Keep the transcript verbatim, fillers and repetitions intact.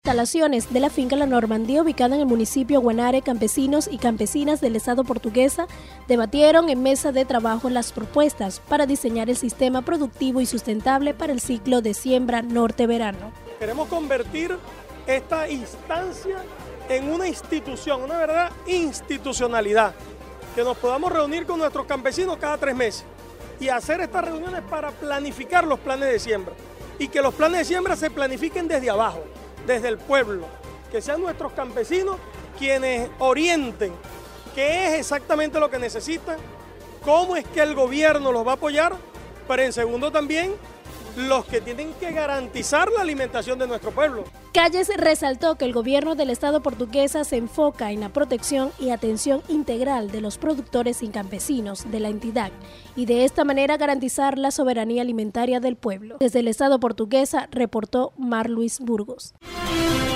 Instalaciones de la finca La Normandía, ubicada en el municipio Guanare, campesinos y campesinas del estado portuguesa debatieron en mesa de trabajo las propuestas para diseñar el sistema productivo y sustentable para el ciclo de siembra norte-verano. Queremos convertir esta instancia en una institución, una verdadera institucionalidad, que nos podamos reunir con nuestros campesinos cada tres meses y hacer estas reuniones para planificar los planes de siembra y que los planes de siembra se planifiquen desde abajo, desde el pueblo, que sean nuestros campesinos quienes orienten qué es exactamente lo que necesitan, cómo es que el gobierno los va a apoyar, pero en segundo también los que tienen que garantizar la alimentación de nuestro pueblo. Calles resaltó que el gobierno del estado portuguesa se enfoca en la protección y atención integral de los productores y campesinos de la entidad y de esta manera garantizar la soberanía alimentaria del pueblo. Desde el estado portuguesa reportó Mar Luis Burgos.